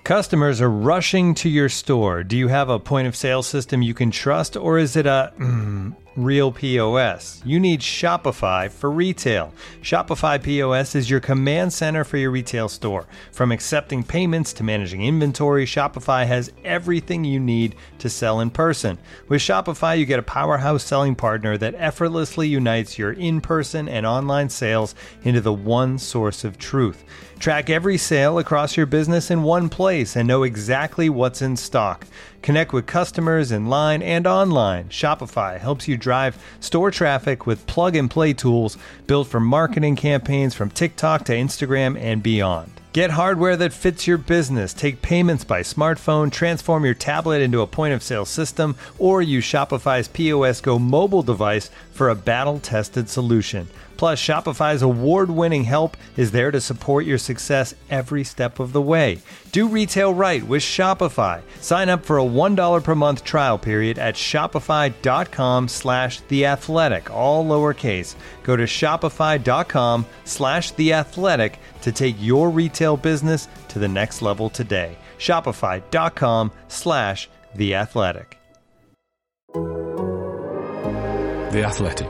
Customers are rushing to your store. Do you have a point of sale system you can trust, or is it a real POS? You need Shopify for retail. Shopify POS is your command center for your retail store. From accepting payments to managing inventory, Shopify has everything you need to sell in person. With Shopify, you get a powerhouse selling partner that effortlessly unites your in-person and online sales into the one source of truth. Track every sale across your business in one place and know exactly what's in stock. Connect with customers in line and online. Shopify helps you drive store traffic with plug-and-play tools built for marketing campaigns from TikTok to Instagram and beyond. Get hardware that fits your business. Take payments by smartphone, transform your tablet into a point-of-sale system, or use Shopify's POS Go mobile device for a battle-tested solution. Plus, Shopify's award-winning help is there to support your success every step of the way. Do retail right with Shopify. Sign up for a $1 per month trial period at shopify.com/theathletic, all lowercase. Go to shopify.com/theathletic to take your retail business to the next level today. Shopify.com/theathletic. The Athletic.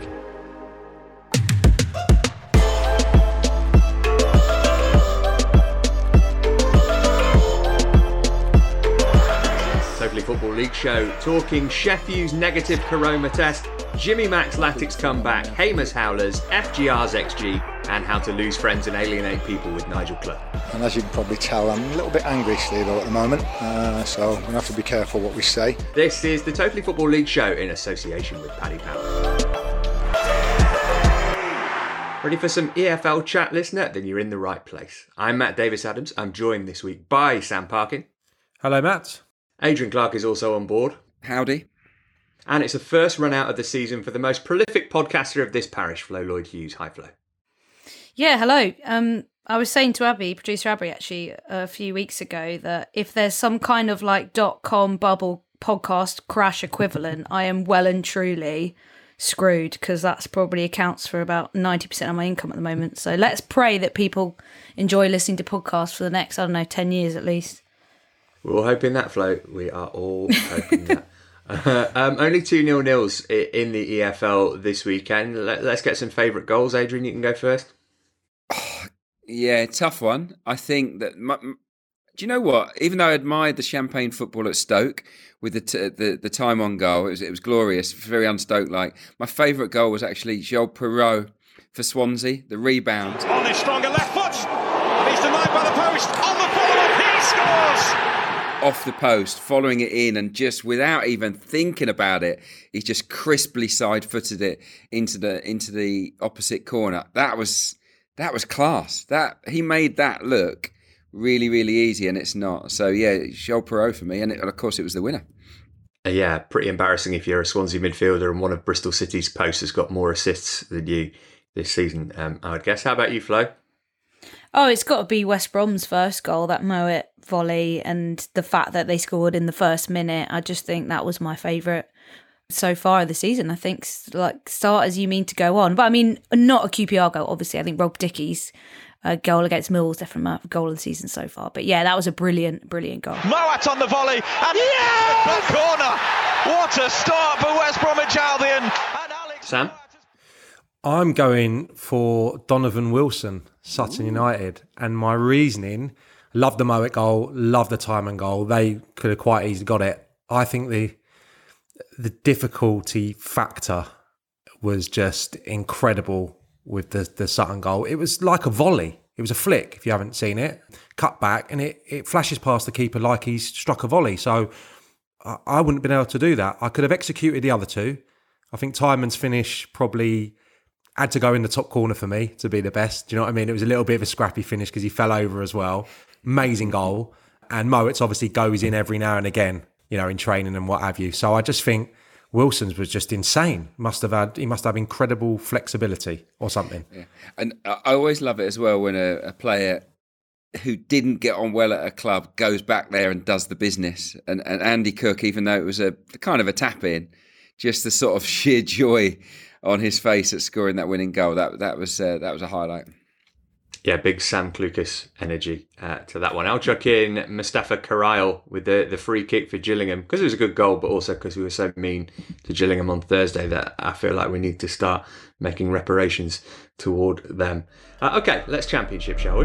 Totally Football League show, talking Sheffield's negative Corona test, Jimmy Mack's Latics comeback, Hamer's Howlers, FGR's XG, and how to lose friends and alienate people with Nigel Clough. And as you can probably tell, I'm a little bit angry, Steve, at the moment, so we have to be careful what we say. This is the Totally Football League show in association with Paddy Power. Ready for some EFL chat, listener? Then you're in the right place. I'm Matt Davis-Adams. I'm joined this week by Sam Parkin. Hello, Matt. Adrian Clark is also on board. Howdy. And it's the first run out of the season for the most prolific podcaster of this parish, Flo Lloyd-Hughes. Hi, Flo. Yeah, hello. I was saying to Abby, producer Abby, actually, a few weeks ago, that if there's some kind of like .com bubble podcast crash equivalent, I am well and truly screwed, because that's probably accounts for about 90% of my income at the moment. So let's pray that people enjoy listening to podcasts for the next, 10 years at least. We're all hoping that, Flo. We are all hoping that. Only 2-0 in the EFL this weekend. Let's get some favourite goals. Adrian, you can go first. Yeah, tough one. I think that... do you know what? Even though I admired the champagne football at Stoke with the time on goal, it was glorious, very un-Stoke-like. My favourite goal was actually Joel Perreault for Swansea, the rebound. On his stronger left foot, and he's denied by the post. On the follow-up, he scores! Off the post, following it in, and just without even thinking about it, he just crisply side-footed it into the opposite corner. That was class. That he made that look really, really easy, and it's not. So yeah, Joel Perreault for me, and of course it was the winner. Yeah, pretty embarrassing if you're a Swansea midfielder and one of Bristol City's posts has got more assists than you this season, I would guess. How about you, Flo? Oh, it's got to be West Brom's first goal, that Moet volley, and the fact that they scored in the first minute. I just think that was my favourite so far of the season. I think, like, start as you mean to go on. But I mean, not a QPR goal, obviously. I think Rob Dickey's goal against Millwall's definitely my goal of the season so far. But yeah, that was a brilliant, brilliant goal. Moet on the volley, and the corner. What a start for West Bromwich Albion. And Alex... Sam? I'm going for Donovan Wilson, Sutton United. And my reasoning, love the Moet goal, love the Timon goal. They could have quite easily got it. I think the difficulty factor was just incredible with the Sutton goal. It was like a volley. It was a flick, if you haven't seen it. Cut back, and it flashes past the keeper like he's struck a volley. So I wouldn't have been able to do that. I could have executed the other two. I think Timon's finish probably had to go in the top corner for me to be the best. Do you know what I mean? It was a little bit of a scrappy finish because he fell over as well. Amazing goal. And Moet's obviously goes in every now and again, you know, in training and what have you. So I just think Wilson's was just insane. He must have incredible flexibility or something. Yeah. And I always love it as well when a player who didn't get on well at a club goes back there and does the business. And Andy Cook, even though it was a kind of a tap in, just the sort of sheer joy on his face at scoring that winning goal. That was a highlight. Yeah, big Sam Clucas energy to that one. I'll chuck in Mustafa Karail with the free kick for Gillingham, because it was a good goal, but also because we were so mean to Gillingham on Thursday that I feel like we need to start making reparations toward them. Okay, let's Championship, shall we?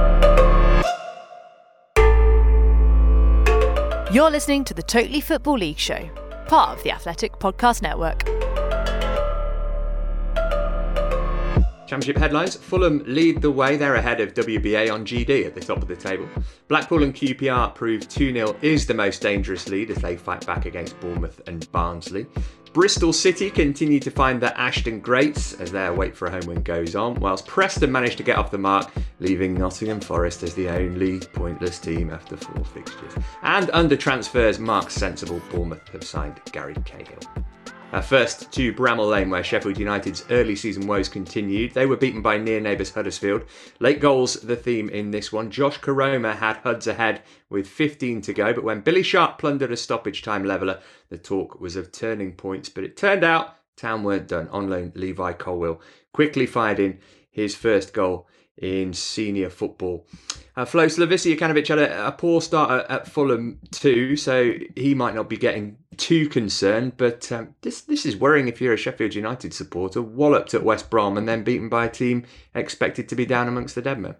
You're listening to the Totally Football League Show, part of the Athletic Podcast Network. Championship headlines. Fulham lead the way. They're ahead of WBA on GD at the top of the table. Blackpool and QPR prove 2-0 is the most dangerous lead as they fight back against Bournemouth and Barnsley. Bristol City continue to find their Ashton greats as their wait for a home win goes on, whilst Preston managed to get off the mark, leaving Nottingham Forest as the only pointless team after 4 fixtures. And under transfers, Mark's sensible Bournemouth have signed Gary Cahill. First to Bramall Lane, where Sheffield United's early season woes continued. They were beaten by near neighbours Huddersfield. Late goals, the theme in this one. Josh Koroma had Huds ahead with 15 to go, but when Billy Sharp plundered a stoppage time leveller, the talk was of turning points. But it turned out Town weren't done. On loan, Levi Colwill quickly fired in his first goal in senior football. Flo Slavisa-Jokanovic had a poor start at Fulham too, so he might not be getting too concerned, but this is worrying if you're a Sheffield United supporter, walloped at West Brom and then beaten by a team expected to be down amongst the dead men.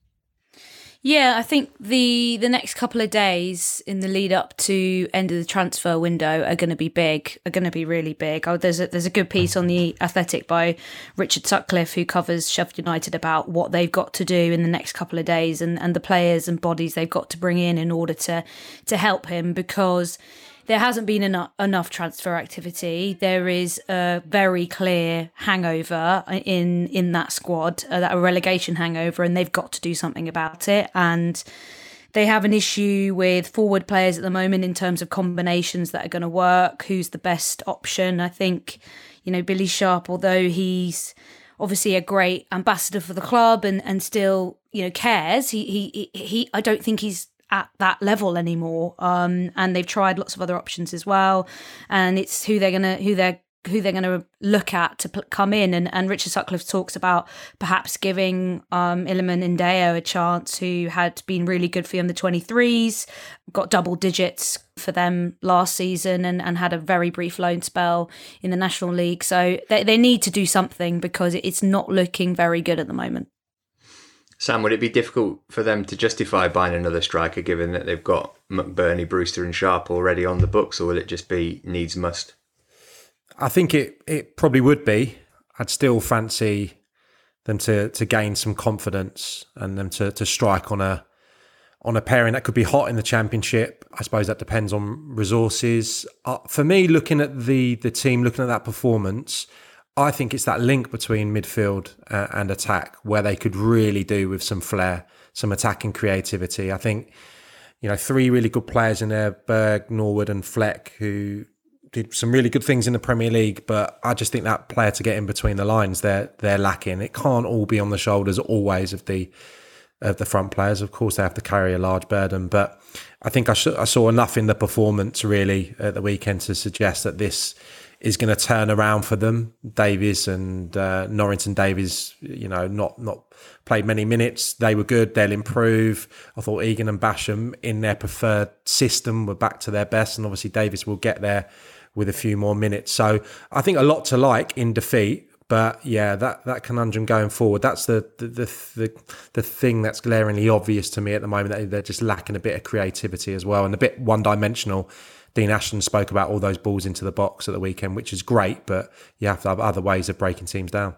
Yeah, I think the next couple of days in the lead up to end of the transfer window are going to be big, are going to be really big. There's a good piece on the Athletic by Richard Sutcliffe, who covers Sheffield United, about what they've got to do in the next couple of days and the players and bodies they've got to bring in order to help him, because there hasn't been enough transfer activity. There is a very clear hangover in that squad, a relegation hangover, and they've got to do something about it. And they have an issue with forward players at the moment in terms of combinations that are going to work. Who's the best option? I think, Billy Sharp, although he's obviously a great ambassador for the club and still, cares, he I don't think he's at that level anymore, and they've tried lots of other options as well, and it's who they're gonna look at to come in, and Richard Sutcliffe talks about perhaps giving Iliman Ndeo a chance, who had been really good for the under-23s, got double digits for them last season, and had a very brief loan spell in the National League. So they need to do something, because it's not looking very good at the moment. Sam, would it be difficult for them to justify buying another striker, given that they've got McBurney, Brewster and Sharp already on the books, or will it just be needs must? I think it probably would be. I'd still fancy them to gain some confidence and them to strike on a pairing that could be hot in the Championship. I suppose that depends on resources. For me, looking at the team, looking at that performance, I think it's that link between midfield and attack where they could really do with some flair, some attacking creativity. I think, 3 really good players in there, Berg, Norwood and Fleck, who did some really good things in the Premier League, but I just think that player to get in between the lines, they're lacking. It can't all be on the shoulders always of the front players. Of course, they have to carry a large burden, but I think I saw enough in the performance really at the weekend to suggest that this is going to turn around for them. Davies and Norrington Davies, not played many minutes. They were good. They'll improve. I thought Egan and Basham in their preferred system were back to their best, and obviously Davies will get there with a few more minutes. So I think a lot to like in defeat. But yeah, that conundrum going forward, that's the thing that's glaringly obvious to me at the moment, that they're just lacking a bit of creativity as well, and a bit one-dimensional. Dean Ashton spoke about all those balls into the box at the weekend, which is great, but you have to have other ways of breaking teams down.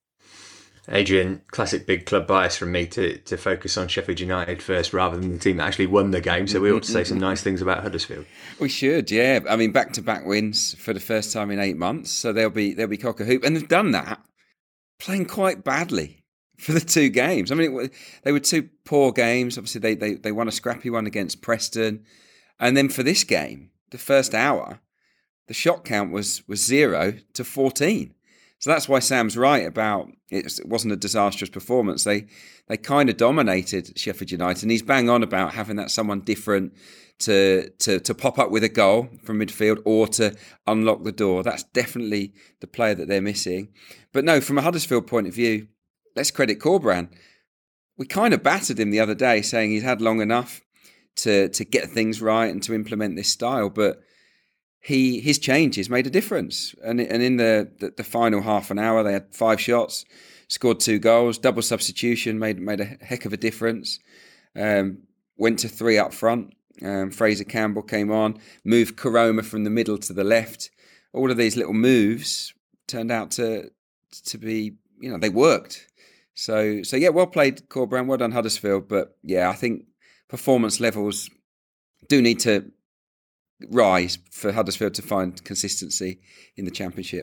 Adrian, classic big club bias from me to focus on Sheffield United first rather than the team that actually won the game. So we ought to say some nice things about Huddersfield. We should, yeah. I mean, back-to-back wins for the first time in 8 months. So they'll be cock a hoop, and they've done that playing quite badly for the 2 games. I mean, they were 2 poor games. Obviously, they won a scrappy one against Preston, and then for this game, the first hour, the shot count was 0 to 14. So that's why Sam's right about it wasn't a disastrous performance. They kind of dominated Sheffield United, and he's bang on about having that someone different to pop up with a goal from midfield or to unlock the door. That's definitely the player that they're missing. But no, from a Huddersfield point of view, let's credit Corberan. we kind of battered him the other day, saying he's had long enough to get things right and to implement this style, but his changes made a difference. And in the final half an hour, they had 5 shots, scored 2 goals, double substitution made a heck of a difference. Went to 3 up front. Fraser Campbell came on, moved Koroma from the middle to the left. All of these little moves turned out to be, they worked. So yeah, well played, Corberán. Well done, Huddersfield. But yeah, I think performance levels do need to rise for Huddersfield to find consistency in the Championship.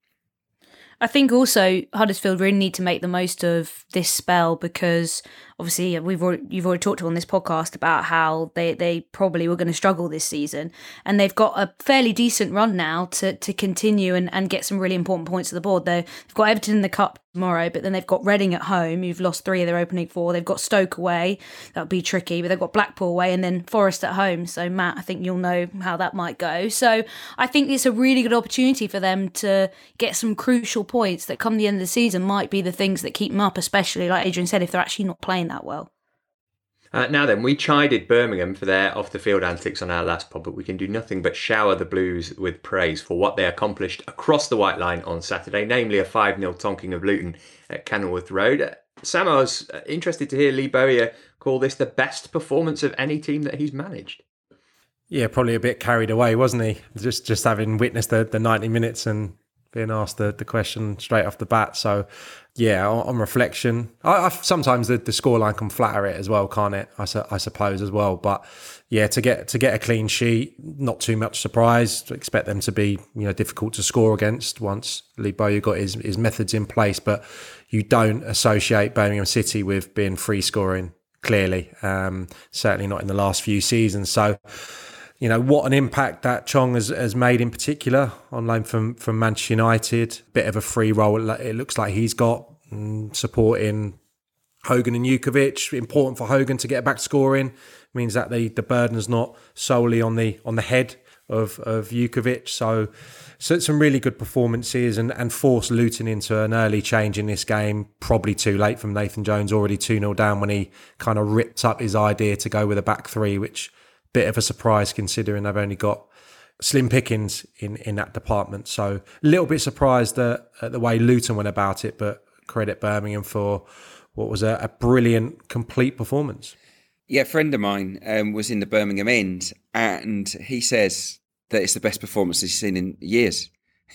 I think also Huddersfield really need to make the most of this spell, because obviously you've already talked on this podcast about how they probably were going to struggle this season, and they've got a fairly decent run now to continue and get some really important points to the board. They've got Everton in the Cup tomorrow, but then they've got Reading at home, who've lost 3 of their opening 4. They've got Stoke away, that'll be tricky, but they've got Blackpool away, and then Forest at home. So Matt, I think you'll know how that might go. So I think it's a really good opportunity for them to get some crucial points that come the end of the season might be the things that keep them up, especially, like Adrian said, if they're actually not playing that well. Now then, we chided Birmingham for their off-the-field antics on our last pod, but we can do nothing but shower the Blues with praise for what they accomplished across the white line on Saturday, namely a 5-0 tonking of Luton at Kenilworth Road. Sam, I was interested to hear Lee Bowyer call this the best performance of any team that he's managed. Yeah, probably a bit carried away, wasn't he? Just having witnessed the 90 minutes and being asked the question straight off the bat. So, yeah, on reflection, I sometimes the scoreline can flatter it as well, can't it? I suppose as well. But yeah, to get a clean sheet, not too much surprise. Expect them to be difficult to score against once Lee Bowyer got his methods in place. But you don't associate Birmingham City with being free scoring, clearly. Certainly not in the last few seasons. So, what an impact that Chong has made in particular on loan from Manchester United. Bit of a free role it looks like he's got, supporting Hogan and Jukovic. Important for Hogan to get back scoring. Means that the burden's not solely on the head of Jukovic. So some really good performances and forced Luton into an early change in this game. Probably too late from Nathan Jones, already 2-0 down when he kind of ripped up his idea to go with a back 3, which bit of a surprise considering they've only got slim pickings in that department. So a little bit surprised at the way Luton went about it, but credit Birmingham for what was a brilliant, complete performance. Yeah, a friend of mine was in the Birmingham end, and he says that it's the best performance he's seen in years.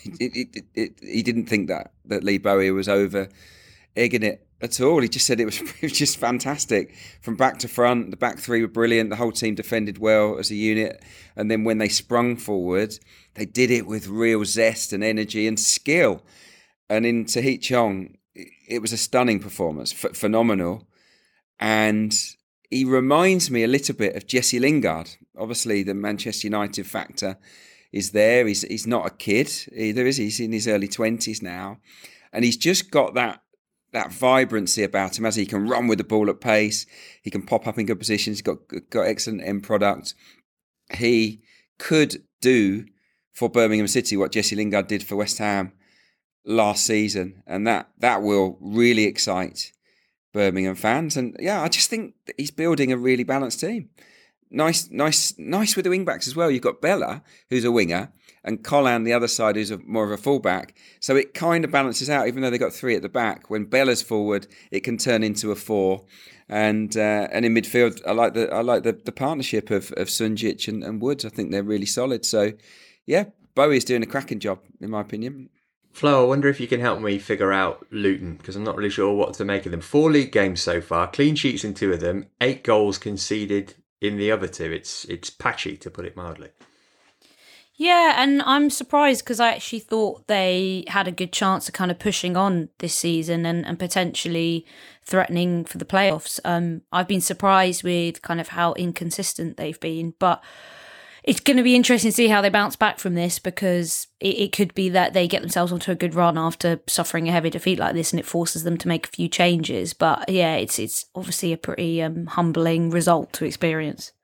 He didn't think that Lee Bowyer was over egging it at all. He just said it was just fantastic from back to front. The back 3 were brilliant. The whole team defended well as a unit. And then when they sprung forward, they did it with real zest and energy and skill. And in Tahith Chong, it was a stunning performance, phenomenal. And he reminds me a little bit of Jesse Lingard. Obviously, the Manchester United factor is there. He's not a kid either, is he? He's in his early 20s now. And he's just got that vibrancy about him, as he can run with the ball at pace. He can pop up in good positions. He's got excellent end product. He could do for Birmingham City what Jesse Lingard did for West Ham last season. And that will really excite Birmingham fans. And yeah, I just think that he's building a really balanced team. Nice with the wing backs as well. You've got Bella, who's a winger, and Collan, the other side, who's more of a fullback. So it kind of balances out, even though they've got 3 at the back. When Bella's forward, it can turn into a 4. And in midfield, I like the partnership of Sunjic and Woods. I think they're really solid. So yeah, Bowie's doing a cracking job, in my opinion. Flo, I wonder if you can help me figure out Luton, because I'm not really sure what to make of them. 4 league games so far, clean sheets in 2 of them, 8 goals conceded in the other 2. It's patchy, to put it mildly. Yeah, and I'm surprised because I actually thought they had a good chance of kind of pushing on this season and potentially threatening for the playoffs. I've been surprised with kind of how inconsistent they've been, but it's going to be interesting to see how they bounce back from this, because it could be that they get themselves onto a good run after suffering a heavy defeat like this and it forces them to make a few changes. But yeah, it's obviously a pretty humbling result to experience.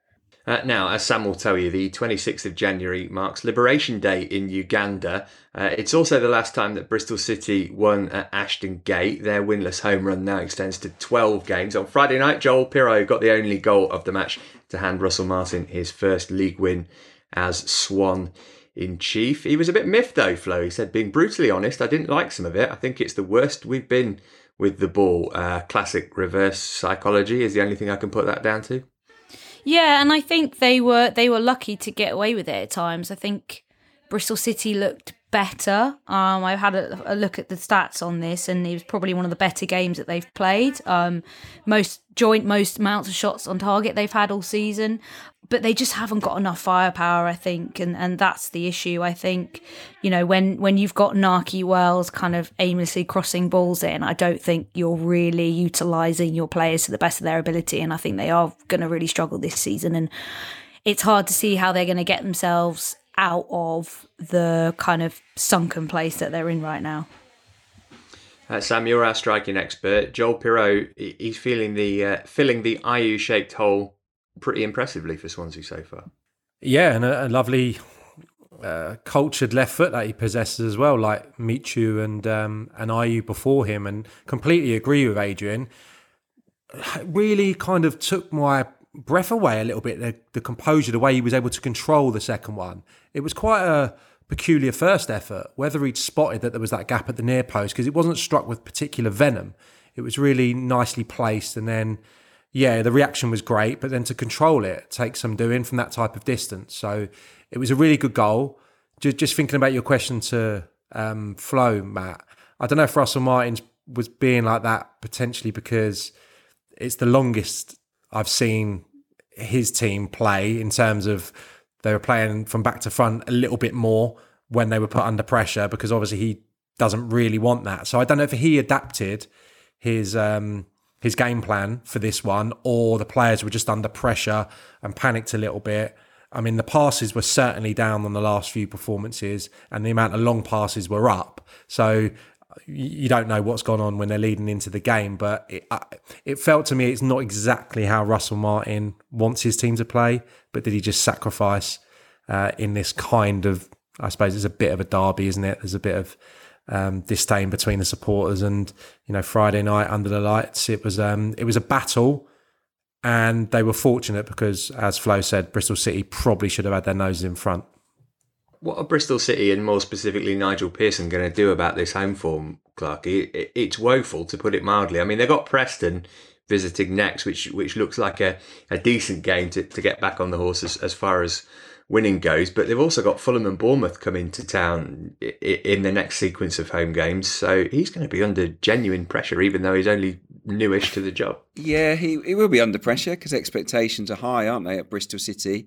Now, as Sam will tell you, the 26th of January marks Liberation Day in Uganda. It's also the last time that Bristol City won at Ashton Gate. Their winless home run now extends to 12 games. On Friday night, Joel Pirro got the only goal of the match to hand Russell Martin his first league win as Swan in chief. He was a bit miffed though, Flo. He said, being brutally honest, I didn't like some of it. I think it's the worst we've been with the ball. Classic reverse psychology is the only thing I can put that down to. Yeah, and I think they were lucky to get away with it at times. I think Bristol City looked better. I've had a look at the stats on this, and it was probably one of the better games that they've played. Most amounts of shots on target they've had all season, but they just haven't got enough firepower, I think, and that's the issue. I think, you know, when you've got Nahki Wells kind of aimlessly crossing balls in, I don't think you're really utilising your players to the best of their ability, and I think they are going to really struggle this season, and it's hard to see how they're going to get themselves out of the kind of sunken place that they're in right now. Sam, you're our striking expert. Joel Pirro, he's filling the Ayew-shaped hole pretty impressively for Swansea so far. Yeah, and a lovely cultured left foot that he possesses as well, like Michu and Ayew before him, and completely agree with Adrian. Really kind of took my breath away a little bit, the composure, the way he was able to control the second one. It was quite a peculiar first effort, whether he'd spotted that there was that gap at the near post, because it wasn't struck with particular venom. It was really nicely placed, and then, yeah, the reaction was great, but then to control it takes some doing from that type of distance. So it was a really good goal. Just thinking about your question to Flo, Matt, I don't know if Russell Martin was being like that potentially because it's the longest I've seen his team play in terms of they were playing from back to front a little bit more when they were put under pressure, because obviously he doesn't really want that. So I don't know if he adapted his game plan for this one, or the players were just under pressure and panicked a little bit. I mean, the passes were certainly down on the last few performances, and the amount of long passes were up. So you don't know what's gone on when they're leading into the game, but it felt to me it's not exactly how Russell Martin wants his team to play. But did he just sacrifice in this kind of, I suppose it's a bit of a derby, isn't it? There's a bit of disdain between the supporters, and Friday night under the lights, it was a battle, and they were fortunate because, as Flo said, Bristol City probably should have had their noses in front. What are Bristol City, and more specifically Nigel Pearson, going to do about this home form, Clarky? It's woeful, to put it mildly. I mean, they've got Preston visiting next, which looks like a decent game to get back on the horse as far as winning goes. But they've also got Fulham and Bournemouth coming to town in the next sequence of home games. So he's going to be under genuine pressure, even though he's only newish to the job. Yeah, he will be under pressure because expectations are high, aren't they, at Bristol City?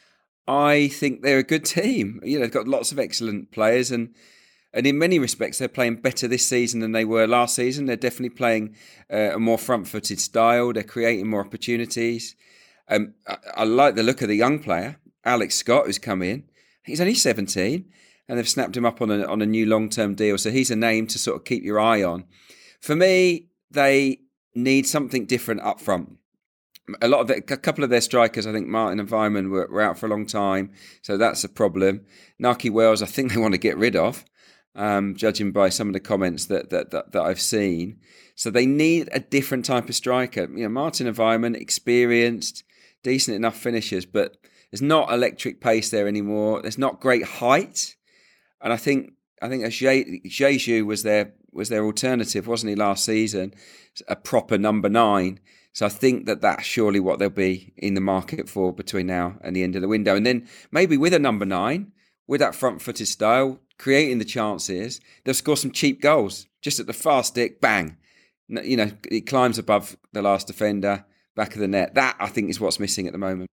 I think they're a good team. They've got lots of excellent players, and in many respects, they're playing better this season than they were last season. They're definitely playing a more front-footed style. They're creating more opportunities. I like the look of the young player, Alex Scott, who's come in. He's only 17, and they've snapped him up on a new long-term deal. So he's a name to sort of keep your eye on. For me, they need something different up front. A couple of their strikers, I think Martin and Weimann were out for a long time, so that's a problem. Nahki Wells, I think they want to get rid of, judging by some of the comments that I've seen. So they need a different type of striker. Martin and Weimann, experienced, decent enough finishers, but there's not electric pace there anymore. There's not great height, and I think Jeju was their alternative, wasn't he, last season? A proper number 9. So I think that's surely what they'll be in the market for between now and the end of the window. And then maybe with a number 9, with that front-footed style, creating the chances, they'll score some cheap goals. Just at the fast stick, bang. It climbs above the last defender, back of the net. That, I think, is what's missing at the moment.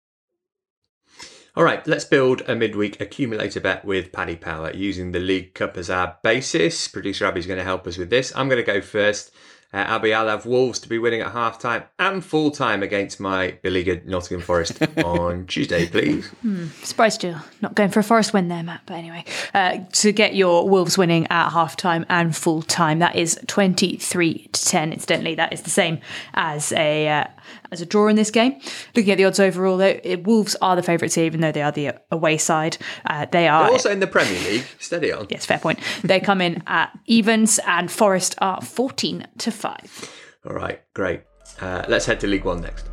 All right, let's build a midweek accumulator bet with Paddy Power using the League Cup as our basis. Producer Abby's going to help us with this. I'm going to go first. Abby, I'll have Wolves to be winning at half-time and full-time against my beleaguered Nottingham Forest on Tuesday, please. Surprised you're not going for a Forest win there, Matt. But anyway, to get your Wolves winning at half-time and full-time, that is 23-10. Incidentally, that is the same as a as a draw in this game. Looking at the odds overall, though, Wolves are the favourites here, even though they are the away side. They're also in the Premier League. Steady on. Yes, fair point. They come in at evens, and Forest are 14-5. All right, great. Let's head to League One next.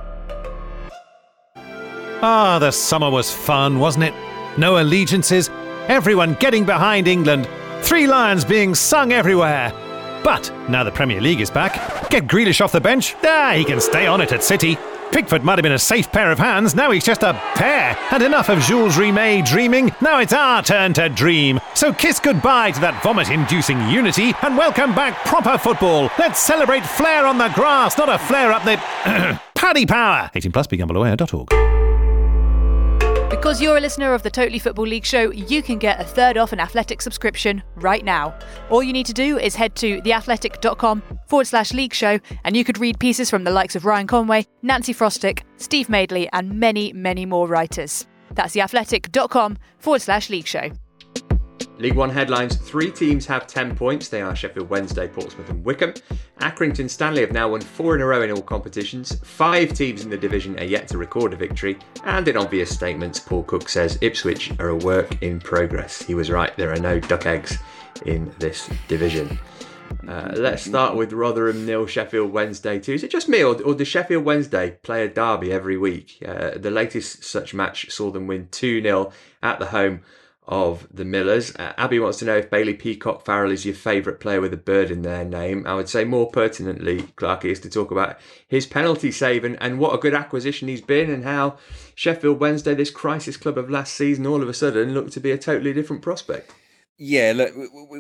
The summer was fun, wasn't it? No allegiances, everyone getting behind England, 3 Lions being sung everywhere. But now the Premier League is back, get Grealish off the bench, he can stay on it at City. Pickford might have been a safe pair of hands, now he's just a pair. And enough of Jules Rimet dreaming, now it's our turn to dream. So kiss goodbye to that vomit-inducing unity and welcome back proper football. Let's celebrate flair on the grass, not a flare up the Paddy Power. 18 plus, begambleaware.org. Because you're a listener of the Totally Football League show, you can get a third off an Athletic subscription right now. All you need to do is head to theathletic.com/league show, and you could read pieces from the likes of Ryan Conway, Nancy Frostick, Steve Madeley, and many, many more writers. That's theathletic.com/league show. League One headlines. 3 teams have 10 points. They are Sheffield Wednesday, Portsmouth and Wycombe. Accrington Stanley have now won 4 in a row in all competitions. 5 teams in the division are yet to record a victory. And in obvious statements, Paul Cook says Ipswich are a work in progress. He was right, there are no duck eggs in this division. Let's start with Rotherham 0, Sheffield Wednesday 2. Is it just me or does Sheffield Wednesday play a derby every week? The latest such match saw them win 2-0 at the home of the Millers. Abby wants to know if Bailey Peacock Farrell is your favourite player with a bird in their name. I would say more pertinently, Clarky, is to talk about his penalty save and what a good acquisition he's been, and how Sheffield Wednesday, this crisis club of last season, all of a sudden looked to be a totally different prospect. Yeah, look,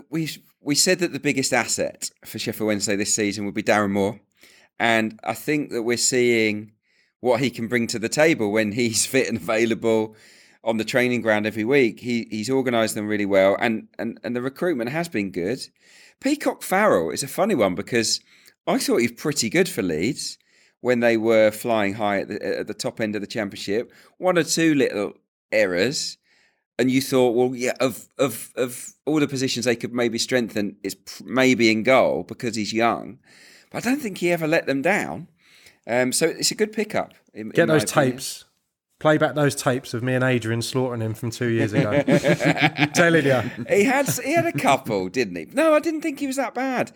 we said that the biggest asset for Sheffield Wednesday this season would be Darren Moore, and I think that we're seeing what he can bring to the table when he's fit and available on the training ground every week. He's organised them really well, and the recruitment has been good. Peacock Farrell is a funny one because I thought he was pretty good for Leeds when they were flying high at the top end of the Championship. 1 or 2 little errors, and you thought, well, yeah, of all the positions they could maybe strengthen, it's maybe in goal because he's young. But I don't think he ever let them down. So it's a good pickup. Get those tapes. Play back those tapes of me and Adrian slaughtering him from 2 years ago. Telling you. He had a couple, didn't he? No, I didn't think he was that bad.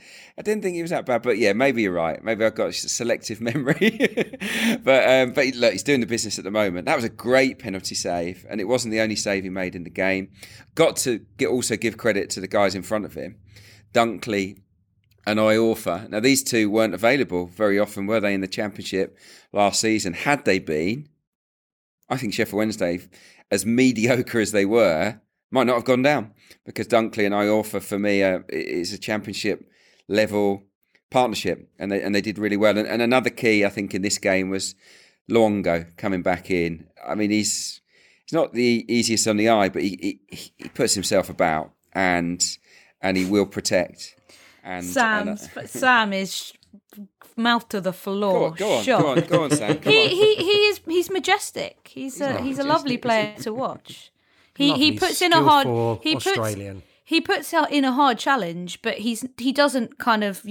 But yeah, maybe you're right. Maybe I've got a selective memory. but look, he's doing the business at the moment. That was a great penalty save, and it wasn't the only save he made in the game. Got to also give credit to the guys in front of him, Dunkley and Iorfa. Now, these two weren't available very often, were they, in the Championship last season? Had they been, I think Sheffield Wednesday, as mediocre as they were, might not have gone down, because Dunkley and Iorfa, for me, is a Championship level partnership, and they did really well. And another key, I think, in this game was Luongo coming back in. I mean, he's not the easiest on the eye, but he puts himself about and he will protect. And Sam is mouth to the floor. Go on, Sam. He's majestic. He's a lovely player to watch. He puts in a hard he puts out in a hard challenge, but he doesn't kind of,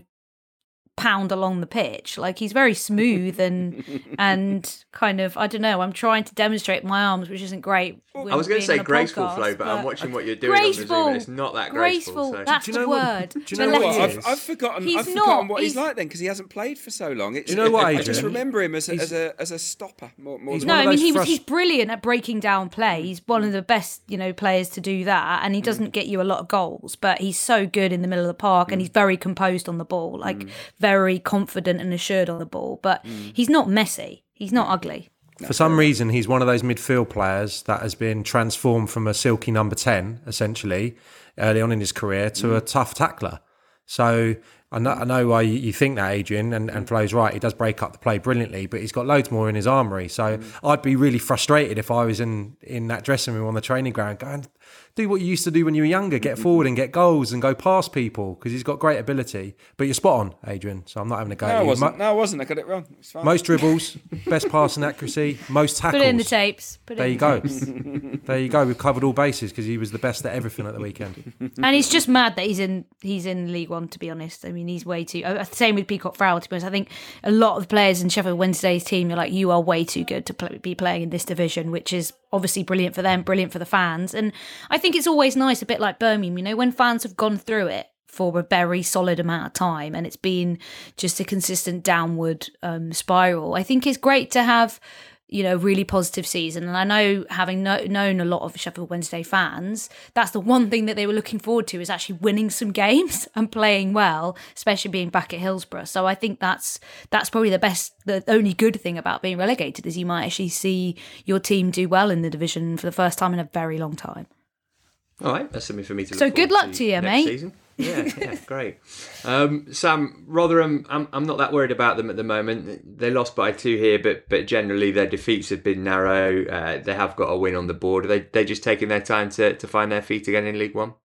pound along the pitch. Like, he's very smooth and kind of, I don't know, I'm trying to demonstrate my arms, which isn't great. I was going to say graceful, Flo, but I'm watching what you're doing on the Zoom, and it's not that graceful. So. That's the word. Do you know what? I've forgotten what he's like then, because he hasn't played for so long. Do you know what, Adrian? I just remember him as a stopper. He's brilliant at breaking down play. He's one of the best, players to do that, and he doesn't get you a lot of goals, but he's so good in the middle of the park, and he's very composed on the ball, very confident and assured on the ball, but he's not messy. He's not ugly. For some reason, he's one of those midfield players that has been transformed from a silky number 10, essentially, early on in his career, to a tough tackler. So I know why you think that, Adrian, and Flo's right. He does break up the play brilliantly, but he's got loads more in his armoury. So I'd be really frustrated if I was in that dressing room on the training ground going, do what you used to do when you were younger, get forward and get goals and go past people, because he's got great ability. But you're spot on, Adrian, so I'm not having a go at you. I wasn't. I got it wrong. It's fine. Most dribbles, best passing accuracy, most tackles. Put it in the tapes. There you go. There you go. We've covered all bases because he was the best at everything at the weekend. And he's just mad that he's in League One, to be honest. I mean, he's way too... Same with Peacock Farrell, to be honest. I think a lot of players in Sheffield Wednesday's team are like, you are way too good to be playing in this division, which is obviously brilliant for them, brilliant for the fans. And I think it's always nice, a bit like Birmingham, you know, when fans have gone through it for a very solid amount of time and it's been just a consistent downward spiral. I think it's great to have, you know, really positive season. And I know, having known a lot of Sheffield Wednesday fans, that's the one thing that they were looking forward to, is actually winning some games and playing well, especially being back at Hillsborough. So I think that's probably the only good thing about being relegated, is you might actually see your team do well in the division for the first time in a very long time. All right, that's something for me to look So good forward luck to you, next mate. Season. Yeah, great. Sam, Rotherham, I'm not that worried about them at the moment. They lost by 2 here, but generally their defeats have been narrow. They have got a win on the board. Are they just taking their time to find their feet again in League One?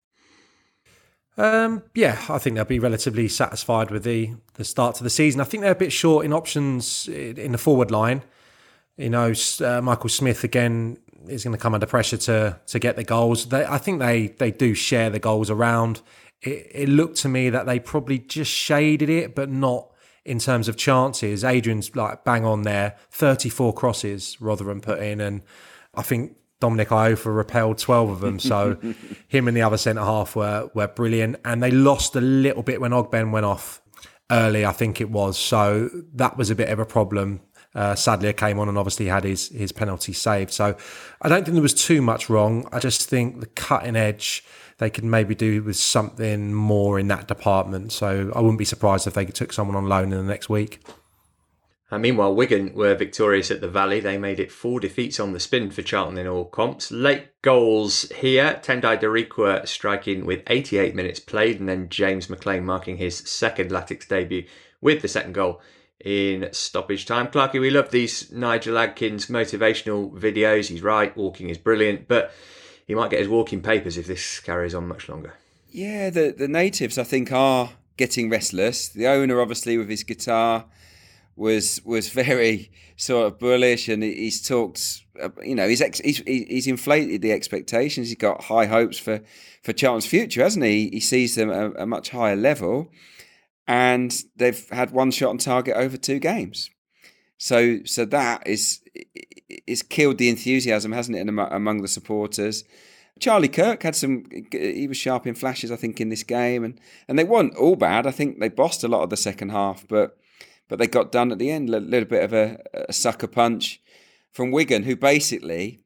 Yeah, I think they'll be relatively satisfied with the start to the season. I think they're a bit short in options in the forward line. You know, Michael Smith again is going to come under pressure to get the goals. I think they do share the goals around. It looked to me that they probably just shaded it, but not in terms of chances. Adrian's like bang on there. 34 crosses Rotherham put in, and I think Dominic Iofa repelled 12 of them. So him and the other centre-half were brilliant. And they lost a little bit when Ogben went off early, I think it was. So that was a bit of a problem. Sadlier came on and obviously had his penalty saved. So I don't think there was too much wrong. I just think the cutting edge, they could maybe do with something more in that department. So I wouldn't be surprised if they took someone on loan in the next week. Meanwhile, Wigan were victorious at the Valley. They made it 4 defeats on the spin for Charlton in all comps. Late goals here. Tendai Darikwa striking with 88 minutes played, and then James McLean marking his second Latics debut with the second goal in stoppage time. Clarky, we love these Nigel Adkins motivational videos. He's right, walking is brilliant, but he might get his walking papers if this carries on much longer. Yeah, the natives, I think, are getting restless. The owner, obviously, with his guitar, was very sort of bullish, and he's talked, you know, he's inflated the expectations. He's got high hopes for Charlton's future, hasn't he? He sees them at a much higher level, and they've had one shot on target over 2 games. So that is killed the enthusiasm, hasn't it, among the supporters. Charlie Kirk he was sharp in flashes, I think, in this game, and they weren't all bad. I think they bossed a lot of the second half, but they got done at the end. A little bit of a sucker punch from Wigan, who basically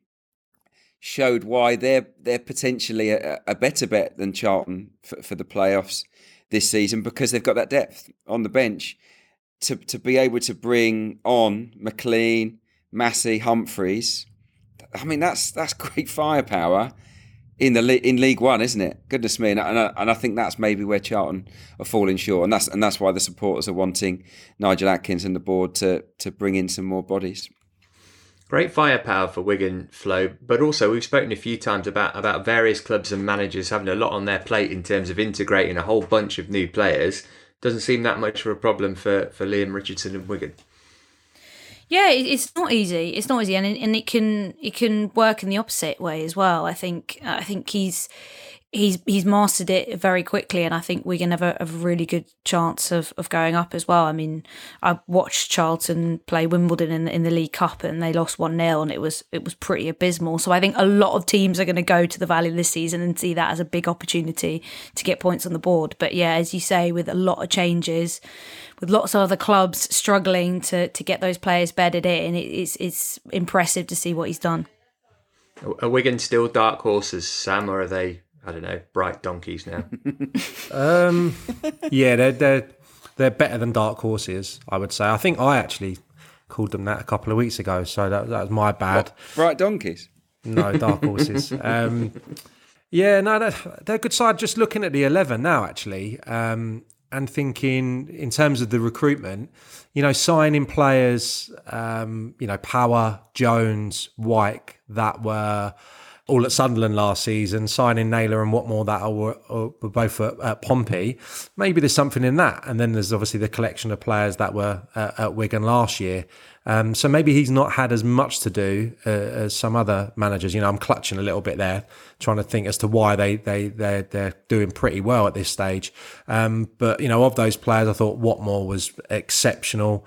showed why they're potentially a better bet than Charlton for the playoffs this season, because they've got that depth on the bench to be able to bring on McLean, Massey, Humphreys. I mean, that's great firepower in League One, isn't it? Goodness me, and I think that's maybe where Charlton are falling short, and that's why the supporters are wanting Nigel Adkins and the board to bring in some more bodies. Great firepower for Wigan, Flo, but also we've spoken a few times about various clubs and managers having a lot on their plate in terms of integrating a whole bunch of new players. Doesn't seem that much of a problem for Liam Richardson and Wigan. Yeah, it's not easy. It's not easy, and it can work in the opposite way as well. I think he's mastered it very quickly, and I think we're going to have a really good chance of going up as well. I mean, I watched Charlton play Wimbledon in the League Cup, and they lost 1-0, and it was pretty abysmal. So I think a lot of teams are going to go to the Valley this season and see that as a big opportunity to get points on the board. But yeah, as you say, with a lot of changes, with lots of other clubs struggling to get those players bedded in, it's impressive to see what he's done. Are Wigan still dark horses, Sam, or are they, I don't know, bright donkeys now? Yeah, they're better than dark horses, I would say. I think I actually called them that a couple of weeks ago, so that was my bad. What, bright donkeys? No, dark horses. Yeah, no, they're a good side. Just looking at the 11 now, actually, and thinking in terms of the recruitment, you know, signing players, you know, Power, Jones, Wyke, that were all at Sunderland last season, signing Naylor and Watmore that were both at Pompey. Maybe there's something in that. And then there's obviously the collection of players that were at Wigan last year. So maybe he's not had as much to do as some other managers. I'm clutching a little bit there, trying to think as to why they're doing pretty well at this stage. But of those players, I thought Watmore was exceptional.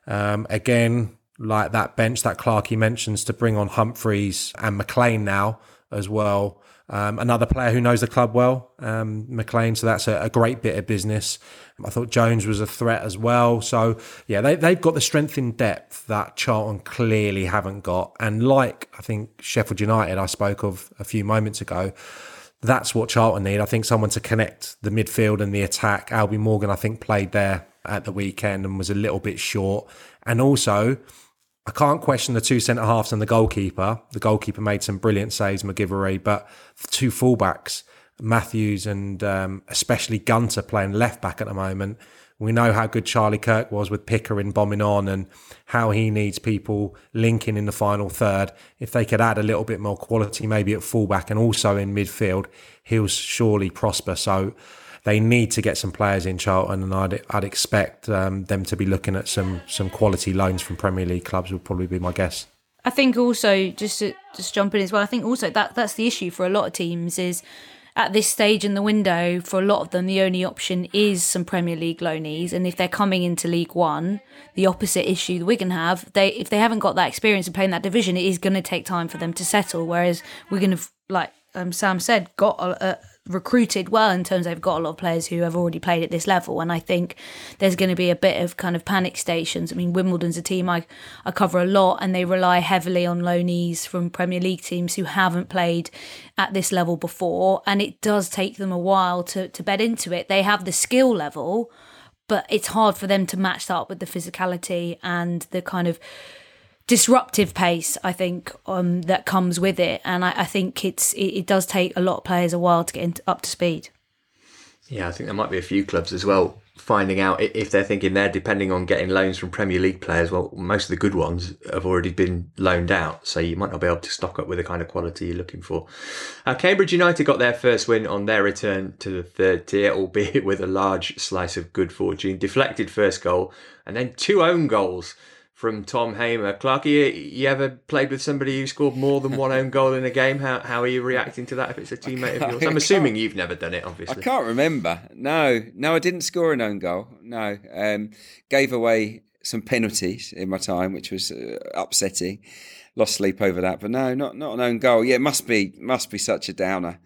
Again, like that bench that Clarkey mentions, to bring on Humphreys and McLean now as well. Another player who knows the club well, McLean. So that's a great bit of business. I thought Jones was a threat as well. So, yeah, they've got the strength in depth that Charlton clearly haven't got. And like, I think, Sheffield United I spoke of a few moments ago, that's what Charlton need. I think someone to connect the midfield and the attack. Albie Morgan, I think, played there at the weekend and was a little bit short. And also, I can't question the two centre-halves and the goalkeeper. The goalkeeper made some brilliant saves, McGivery, but the two fullbacks, Matthews and especially Gunter playing left-back at the moment. We know how good Charlie Kirk was with Pickering bombing on and how he needs people linking in the final third. If they could add a little bit more quality, maybe at fullback and also in midfield, he'll surely prosper. So they need to get some players in Charlton, and I'd expect them to be looking at some quality loans from Premier League clubs would probably be my guess. I think also, just jump in as well, I think also that's the issue for a lot of teams is at this stage in the window, for a lot of them, the only option is some Premier League loanees. And if they're coming into League One, the opposite issue that Wigan have, if they haven't got that experience of playing that division, it is going to take time for them to settle. Whereas Wigan have, like Sam said, got recruited well in terms of they've got a lot of players who have already played at this level, and I think there's going to be a bit of kind of panic stations. I mean, Wimbledon's a team I cover a lot, and they rely heavily on loanees from Premier League teams who haven't played at this level before, and it does take them a while to bed into it. They have the skill level, but it's hard for them to match that up with the physicality and the kind of disruptive pace, I think, that comes with it. And I think it does take a lot of players a while to get up to speed. Yeah, I think there might be a few clubs as well finding out if they're thinking they're depending on getting loans from Premier League players. Well, most of the good ones have already been loaned out, so you might not be able to stock up with the kind of quality you're looking for. Cambridge United got their first win on their return to the third tier, albeit with a large slice of good fortune. Deflected first goal and then 2 own goals from Tom Hamer. Clarkey, you ever played with somebody who scored more than 1 own goal in a game? How are you reacting to that if it's a teammate of yours? I'm assuming you've never done it, obviously. I can't remember. No, I didn't score an own goal. No. Gave away some penalties in my time, which was upsetting. Lost sleep over that. But no, not an own goal. Yeah, it must be such a downer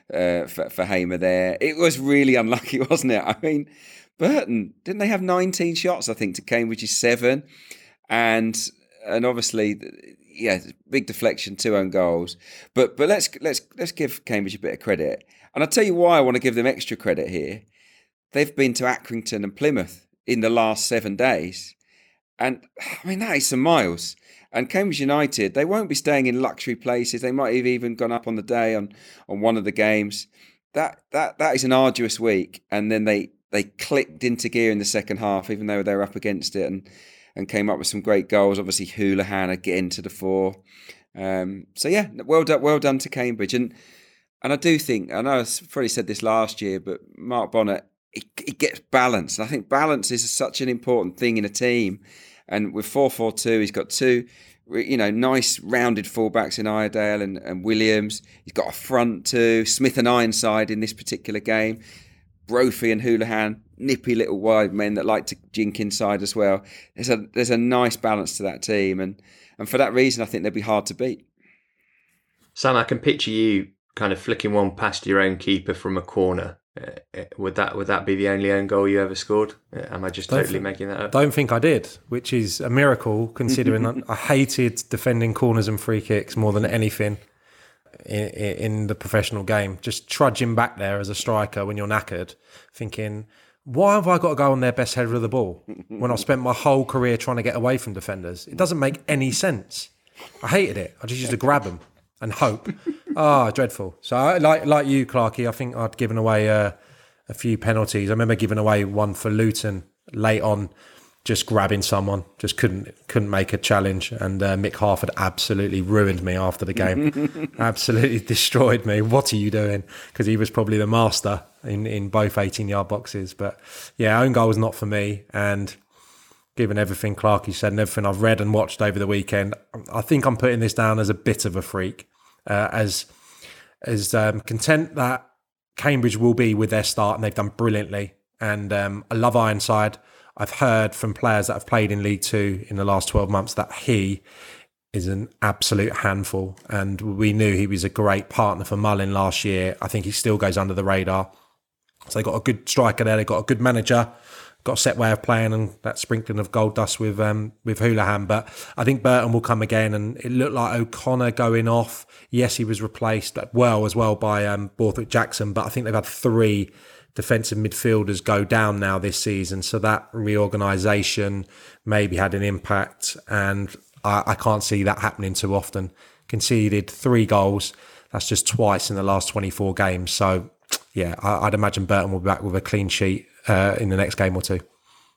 for Hamer there. It was really unlucky, wasn't it? I mean, Burton, didn't they have 19 shots, I think, to Cambridge's 7? And obviously, yeah, big deflection, 2 own goals. But let's give Cambridge a bit of credit. And I'll tell you why I want to give them extra credit here. They've been to Accrington and Plymouth in the last 7 days. And I mean, that is some miles. And Cambridge United, they won't be staying in luxury places. They might have even gone up on the day on one of the games. That is an arduous week. And then they clicked into gear in the second half, even though they were up against it, and came up with some great goals. Obviously, Houlihan again to the fore. So yeah, well done to Cambridge. And I do think, I know I probably said this last year, but Mark Bonnet, it gets balance. And I think balance is such an important thing in a team. And with 4-4-2, he's got 2, nice rounded fullbacks in Iredale and Williams. He's got a front 2, Smith and Ironside in this particular game. Brophy and Houlihan, nippy little wide men that like to jink inside as well. There's a nice balance to that team, and for that reason, I think they'd be hard to beat. Sam, I can picture you kind of flicking one past your own keeper from a corner. Would that be the only own goal you ever scored? Am I just totally making that up? Don't think I did, which is a miracle considering I hated defending corners and free kicks more than anything in the professional game. Just trudging back there as a striker when you're knackered, thinking, why have I got to go on their best header of the ball when I've spent my whole career trying to get away from defenders? It doesn't make any sense. I hated it. I just used to grab them and hope. Dreadful. So like you, Clarkey, I think I'd given away a few penalties. I remember giving away one for Luton late on just grabbing someone, just couldn't make a challenge. And Mick Harford absolutely ruined me after the game. Absolutely destroyed me. What are you doing? Because he was probably the master in both 18-yard boxes. But yeah, own goal was not for me. And given everything Clarkey said and everything I've read and watched over the weekend, I think I'm putting this down as a bit of a freak. As content that Cambridge will be with their start, and they've done brilliantly. And I love Ironside. I've heard from players that have played in League Two in the last 12 months that he is an absolute handful. And we knew he was a great partner for Mullin last year. I think he still goes under the radar. So they've got a good striker there. They've got a good manager, got a set way of playing, and that sprinkling of gold dust with Houlihan. But I think Burton will come again, and it looked like O'Connor going off. Yes, he was replaced as well by Borthwick Jackson, but I think they've had 3 defensive midfielders go down now this season. So that reorganisation maybe had an impact, and I can't see that happening too often. Conceded 3 goals. That's just twice in the last 24 games. So yeah, I'd imagine Burton will be back with a clean sheet in the next game or 2.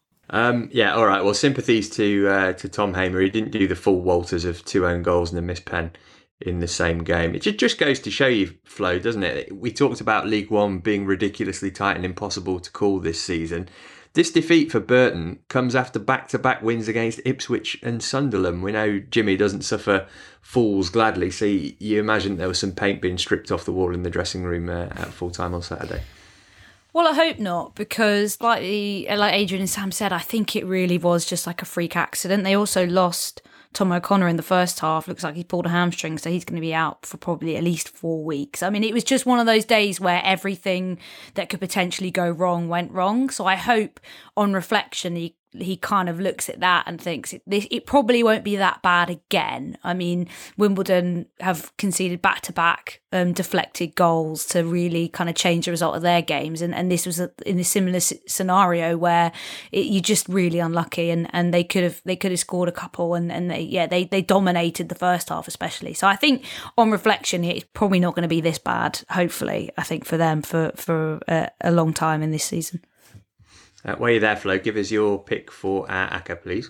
Yeah, all right. Well, sympathies to Tom Hamer. He didn't do the full Walters of 2 own goals and a missed pen in the same game. It just goes to show you, Flo, doesn't it? We talked about League One being ridiculously tight and impossible to call this season. This defeat for Burton comes after back-to-back wins against Ipswich and Sunderland. We know Jimmy doesn't suffer fools gladly, so you imagine there was some paint being stripped off the wall in the dressing room at full-time on Saturday. Well, I hope not, because like Adrian and Sam said, I think it really was just like a freak accident. They also lost Tom O'Connor in the first half. Looks like he pulled a hamstring, so he's going to be out for probably at least 4 weeks. I mean, it was just one of those days where everything that could potentially go wrong went wrong. So I hope on reflection he kind of looks at that and thinks it probably won't be that bad again. I mean, Wimbledon have conceded back-to-back deflected goals to really kind of change the result of their games. And this was in a similar scenario where you're just really unlucky, and they could have scored a couple, and they dominated the first half especially. So I think on reflection, it's probably not going to be this bad, hopefully, I think, for them for a long time in this season. While you're there, Flo, give us your pick for our ACCA, please.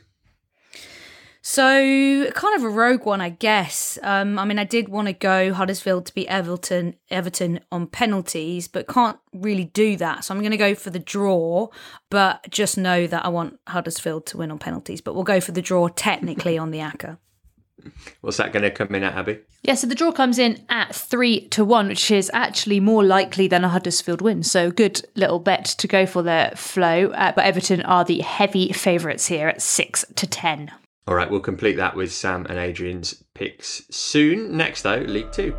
So, kind of a rogue one, I guess. I mean, I did want to go Huddersfield to beat Everton on penalties, but can't really do that. So I'm going to go for the draw, but just know that I want Huddersfield to win on penalties. But we'll go for the draw technically on the ACCA. What's that going to come in at, Abby? Yeah, so the draw comes in at 3-1, which is actually more likely than a Huddersfield win. So good little bet to go for the Flow. But Everton are the heavy favourites here at 6-10. All right, we'll complete that with Sam and Adrian's picks soon. Next, though, League Two.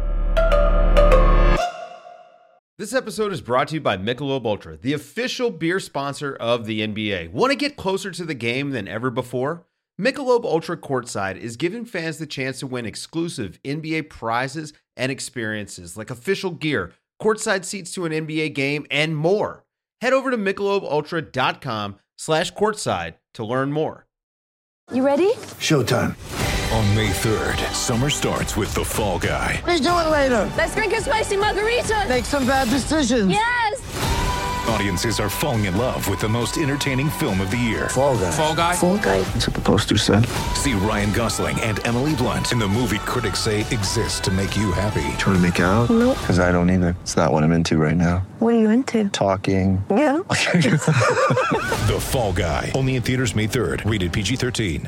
This episode is brought to you by Michelob Ultra, the official beer sponsor of the NBA. Want to get closer to the game than ever before? Michelob Ultra Courtside is giving fans the chance to win exclusive NBA prizes and experiences like official gear, courtside seats to an NBA game, and more. Head over to MichelobUltra.com/courtside to learn more. You ready? Showtime. On May 3rd, summer starts with The Fall Guy. Let's do it later. Let's drink a spicy margarita. Make some bad decisions. Yes. Audiences are falling in love with the most entertaining film of the year. Fall Guy. Fall Guy? Fall Guy. That's what the poster said. See Ryan Gosling and Emily Blunt in the movie critics say exists to make you happy. Trying to make it out? Nope. Because I don't either. It's not what I'm into right now. What are you into? Talking. Yeah. The Fall Guy. Only in theaters May 3rd. Rated PG-13.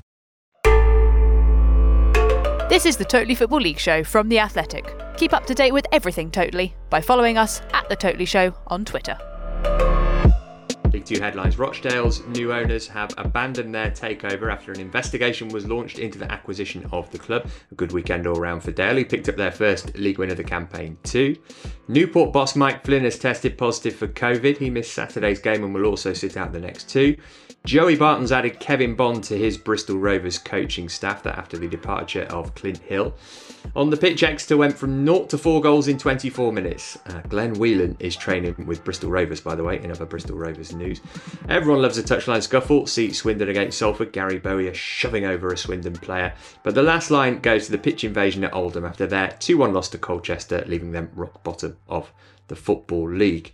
This is the Totally Football League Show from The Athletic. Keep up to date with everything Totally by following us at The Totally Show on Twitter. League Two headlines. Rochdale's new owners have abandoned their takeover after an investigation was launched into the acquisition of the club. A good weekend all round for Dale, who picked up their first league win of the campaign too. Newport boss Mike Flynn has tested positive for COVID. He missed Saturday's game and will also sit out the next 2. Joey Barton's added Kevin Bond to his Bristol Rovers coaching staff after the departure of Clint Hill. On the pitch, Exeter went from 0 to 4 goals in 24 minutes. Glenn Whelan is training with Bristol Rovers, by the way, in other Bristol Rovers news. Everyone loves a touchline scuffle. See Swindon against Salford. Gary Bowyer shoving over a Swindon player. But the last line goes to the pitch invasion at Oldham after their 2-1 loss to Colchester, leaving them rock bottom of the Football League.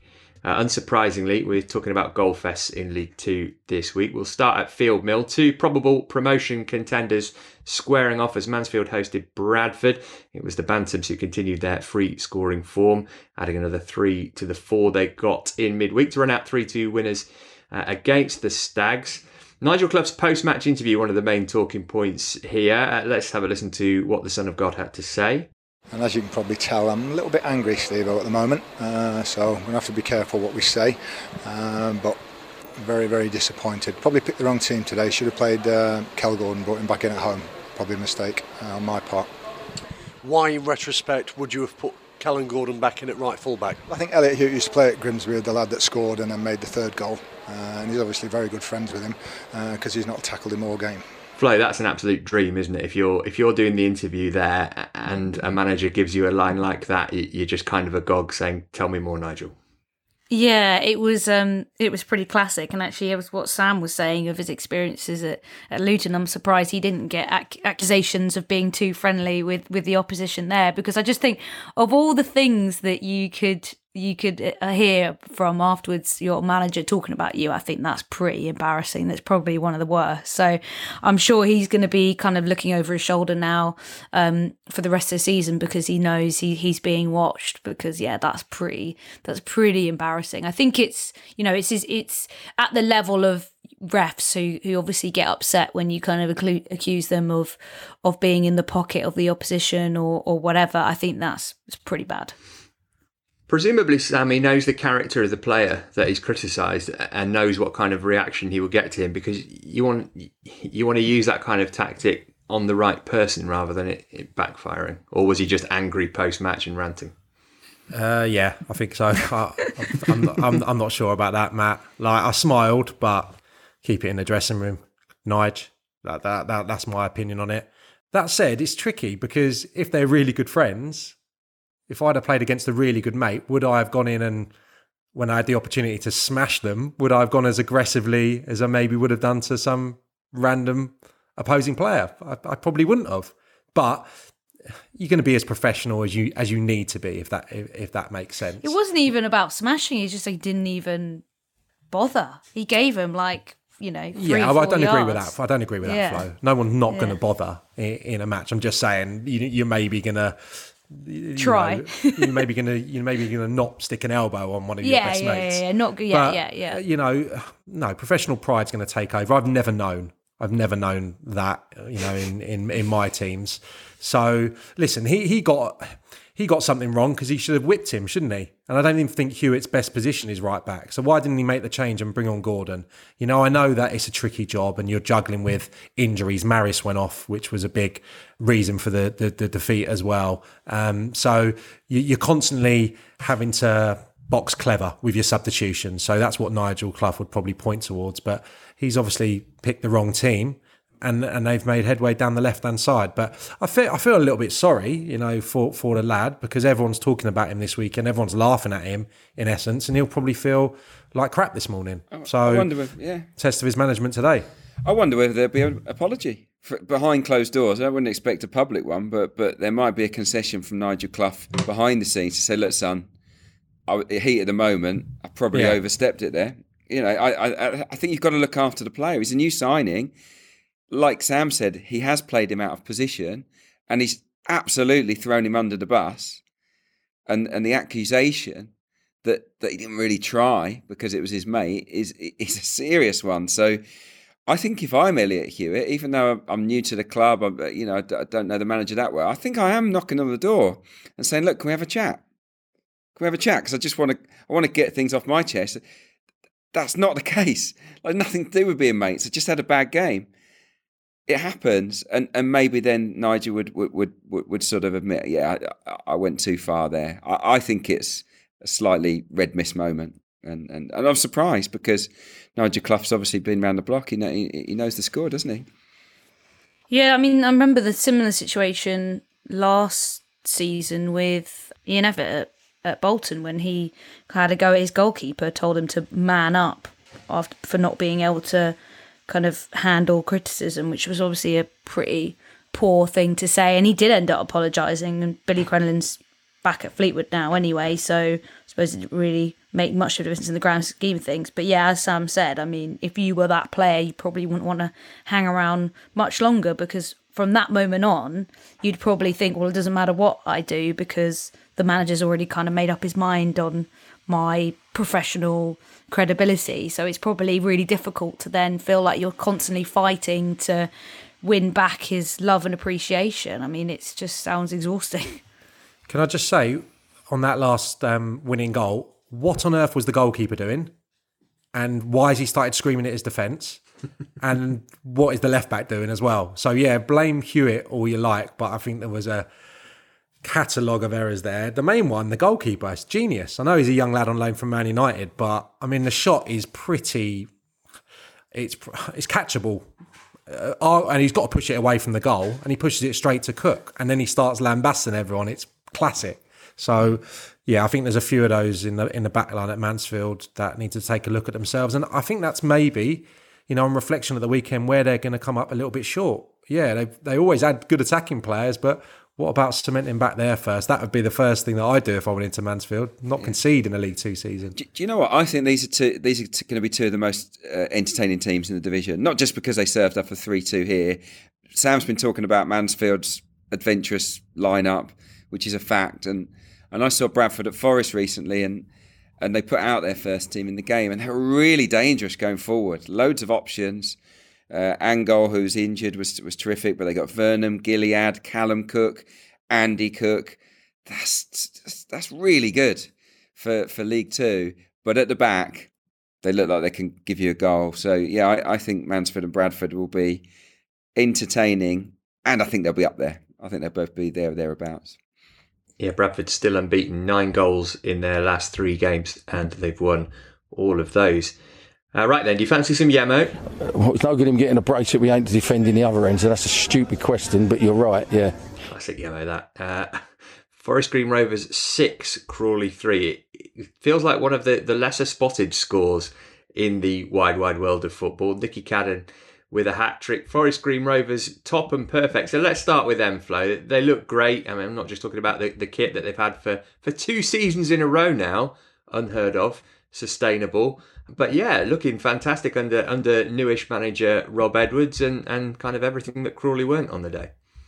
Unsurprisingly, we're talking about goalfests in League Two this week. We'll start at Field Mill. 2 probable promotion contenders squaring off as Mansfield hosted Bradford. It was the Bantams who continued their free scoring form, adding another 3 to the 4 they got in midweek to run out 3-2 winners against the Stags. Nigel Clough's post-match interview, one of the main talking points here. Let's have a listen to what the Son of God had to say. And as you can probably tell, I'm a little bit angry, Steve, at the moment. So we're going to have to be careful what we say. But very, very disappointed. Probably picked the wrong team today. Should have played Kel Gordon, brought him back in at home. Probably a mistake on my part. Why, in retrospect, would you have put Kellen Gordon back in at right full-back? I think Elliot Hughes used to play at Grimsby, the lad that scored and then made the 3rd goal. And he's obviously very good friends with him because he's not tackled him all game. Flo, that's an absolute dream, isn't it? If you're doing the interview there and a manager gives you a line like that, you're just kind of agog saying, "Tell me more, Nigel." Yeah, it was pretty classic, and actually it was what Sam was saying of his experiences at Luton. I'm surprised he didn't get accusations of being too friendly with the opposition there, because I just think of all the things that you could hear from afterwards, your manager talking about you, I think that's pretty embarrassing. That's probably one of the worst. So I'm sure he's going to be kind of looking over his shoulder now for the rest of the season, because he knows he's being watched. Because that's pretty embarrassing. I think it's at the level of refs who obviously get upset when you kind of accuse them of being in the pocket of the opposition or whatever. I think it's pretty bad. Presumably, Sammy knows the character of the player that he's criticised and knows what kind of reaction he will get to him, because you want to use that kind of tactic on the right person rather than it backfiring. Or was he just angry post-match and ranting? Yeah, I think so. I'm not sure about that, Matt. Like, I smiled, but keep it in the dressing room, Nige. That's my opinion on it. That said, it's tricky because if they're really good friends, if I'd have played against a really good mate, would I have gone in and, when I had the opportunity to smash them, would I have gone as aggressively as I maybe would have done to some random opposing player? I probably wouldn't have. But you're going to be as professional as you need to be, if that makes sense. It wasn't even about smashing. He just didn't even bother. He gave him 3 yeah, I don't agree with that. I don't agree with that, Flo. No one's not going to bother in a match. I'm just saying you're maybe going to try. You're maybe going to not stick an elbow on one of your best mates. No, professional pride's going to take over. I've never known that, in my teams. So listen, he got something wrong because he should have whipped him, shouldn't he? And I don't even think Hewitt's best position is right back. So why didn't he make the change and bring on Gordon? I know that it's a tricky job and you're juggling with injuries. Maris went off, which was a big reason for the defeat as well. So you're constantly having to box clever with your substitution. So that's what Nigel Clough would probably point towards. But he's obviously picked the wrong team. And they've made headway down the left-hand side. But I feel a little bit sorry, for the lad, because everyone's talking about him this week and everyone's laughing at him, in essence, and he'll probably feel like crap this morning. I wonder if, test of his management today. I wonder whether there'll be an apology behind closed doors. I wouldn't expect a public one, but there might be a concession from Nigel Clough behind the scenes to say, look, son, heat at the moment, I probably overstepped it there. I think you've got to look after the player. He's a new signing. Like Sam said, he has played him out of position and he's absolutely thrown him under the bus. And the accusation that he didn't really try because it was his mate is a serious one. So I think if I'm Elliot Hewitt, even though I'm new to the club, I don't know the manager that well, I think I am knocking on the door and saying, look, can we have a chat? Can we have a chat? Because I want to get things off my chest. That's not the case. Like, nothing to do with being mates. I just had a bad game. It happens, and maybe then Nigel would sort of admit, I went too far there. I think it's a slightly red mist moment, and I'm surprised because Nigel Clough's obviously been around the block. He knows the score, doesn't he? Yeah, I mean, I remember the similar situation last season with Ian Evatt at Bolton when he had a go at his goalkeeper, told him to man up for not being able to kind of handle criticism, which was obviously a pretty poor thing to say, and he did end up apologising, and Billy Crenlin's back at Fleetwood now anyway, so I suppose it didn't really make much of a difference in the grand scheme of things. But yeah, as Sam said, I mean, if you were that player, you probably wouldn't want to hang around much longer, because from that moment on, you'd probably think, well, it doesn't matter what I do because the manager's already kind of made up his mind on my professional credibility. So it's probably really difficult to then feel like you're constantly fighting to win back his love and appreciation. I mean, it just sounds exhausting. Can I just say, on that last winning goal, what on earth was the goalkeeper doing? And why has he started screaming at his defence? And what is the left-back doing as well? So, yeah, blame Hewitt all you like, but I think there was a catalogue of errors there. The main one, the goalkeeper, is genius. I know he's a young lad on loan from Man United, but, I mean, the shot is pretty... It's catchable. And he's got to push it away from the goal, and he pushes it straight to Cook, and then he starts lambasting everyone. It's classic. So, yeah, I think there's a few of those in the back line at Mansfield that need to take a look at themselves. And I think that's maybe, you know, on reflection of the weekend, where they're going to come up a little bit short. Yeah, they always had good attacking players, but what about cementing back there first? That would be the first thing that I'd do if I went into Mansfield, not concede in a League Two season. Do you know what? I think these are going to be two of the most entertaining teams in the division, not just because they served up a 3-2 here. Sam's been talking about Mansfield's adventurous lineup, which is a fact, and I saw Bradford at Forest recently, and they put out their first team in the game, and they're really dangerous going forward. Loads of options. Angol, who's injured, was terrific, but they got Vernon, Gilead, Callum Cook, Andy Cook. That's really good for League Two. But at the back, they look like they can give you a goal. So yeah, I think Mansfield and Bradford will be entertaining, and I think they'll be up there. I think they'll both be there or thereabouts. Yeah, Bradford's still unbeaten, 9 goals in their last 3 games, and they've won all of those. Right then, do you fancy some Yemo? Well, it's no good him getting a brace if we ain't defending the other end, so that's a stupid question, but you're right, yeah. Classic Yemo, that. Forest Green Rovers 6, Crawley 3. It feels like one of the lesser spotted scores in the wide world of football. Nicky Cadden with a hat-trick. Forest Green Rovers, top and perfect. So let's start with them, Flo. They look great. I mean, I'm not just talking about the kit that they've had for 2 seasons in a row now. Unheard of. Sustainable. But yeah, looking fantastic under newish manager Rob Edwards and kind of everything that Crawley weren't on the day.